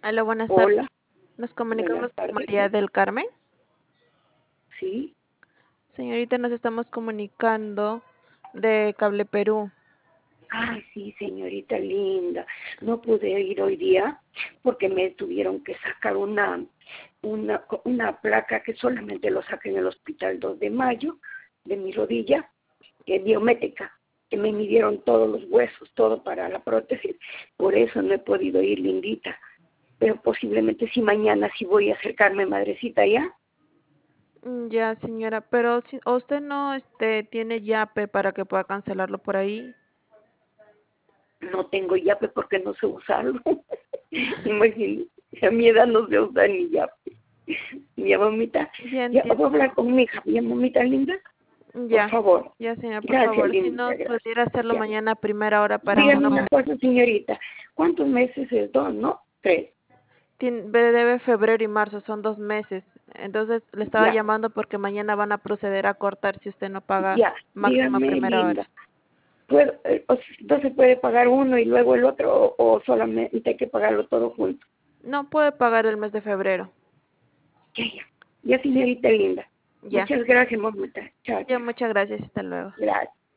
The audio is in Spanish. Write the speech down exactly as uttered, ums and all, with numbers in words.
Hola, buenas tardes. Hola, Nos buenas comunicamos con tardes. María del Carmen. Sí. Señorita, nos estamos comunicando de Cable Perú. Ay, sí, señorita linda. No pude ir hoy día porque me tuvieron que sacar una, una, una placa que solamente lo saqué en el hospital dos de mayo de mi rodilla, que es biométrica, que me midieron todos los huesos, todo para la prótesis. Por eso no he podido ir, lindita. Pero posiblemente si mañana sí voy a acercarme, madrecita, ¿ya? Mm, Ya, señora, pero si usted no este, tiene yape para que pueda cancelarlo por ahí. No tengo yape porque no sé usarlo. Imagínate, a mi edad no sé usar ni yape. Ya, mamita, Ya ya voy a entiendo. hablar con mi hija, ya, mamita linda, por Ya, favor. ya, señora, por Gracias, favor, si linda, no gracias. pudiera hacerlo Ya. mañana a primera hora para Dígame una uno. cosa, señorita, ¿cuántos meses es dos, no? Tres. Tien- debe febrero y marzo, son dos meses. Entonces le estaba Ya, llamando porque mañana van a proceder a cortar si usted no paga ya, máximo a dígame, primera hora. linda. ¿Puedo, eh, o si- ¿No se puede pagar uno y luego el otro o, o solamente hay que pagarlo todo junto? No puede pagar el mes de febrero. Ya, ya, ya, Sí, señorita linda. ya. Muchas gracias, mamita. Chao, Ya, chao. muchas gracias. Hasta luego. Gracias.